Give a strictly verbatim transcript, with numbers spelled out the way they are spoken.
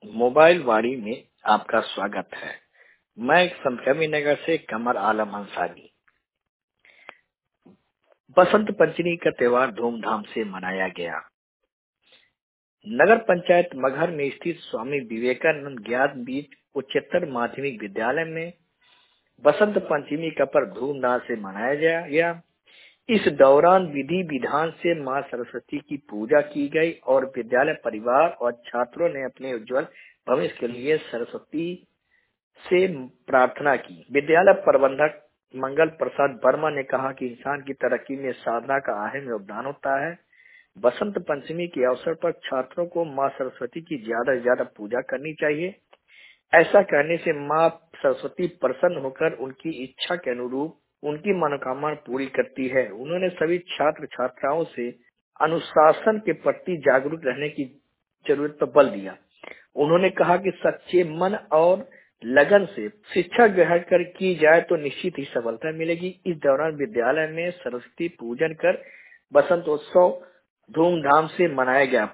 Mobile वाणी में आपका स्वागत है। मैं संतकबीर नगर से कमर आलम अंसारी। बसंत पंचमी का त्योहार धूमधाम से मनाया गया। नगर पंचायत मगहर में स्थित स्वामी विवेकानंद ज्ञानपीठ उच्चतर माध्यमिक विद्यालय में बसंत पंचमी का पर्व धूमधाम से मनाया गया। इस दौरान विधि विधान से मां सरस्वती की पूजा की गई और विद्यालय परिवार और छात्रों ने अपने उज्जवल भविष्य के लिए सरस्वती से प्रार्थना की। विद्यालय प्रबंधक मंगल प्रसाद वर्मा ने कहा कि इंसान की तरक्की में साधना का अहम योगदान होता है। बसंत पंचमी के अवसर पर छात्रों को मां सरस्वती की ज्यादा से ज्यादा पूजा करनी चाहिए। ऐसा करने से मां सरस्वती प्रसन्न होकर उनकी इच्छा के अनुरूप उनकी मनोकामना पूरी करती है। उन्होंने सभी छात्र छात्राओं से अनुशासन के प्रति जागरूक रहने की जरूरत पर बल दिया। उन्होंने कहा कि सच्चे मन और लगन से शिक्षा ग्रहण कर की जाए तो निश्चित ही सफलता मिलेगी। इस दौरान विद्यालय में सरस्वती पूजन कर बसंतोत्सव धूमधाम से मनाया गया।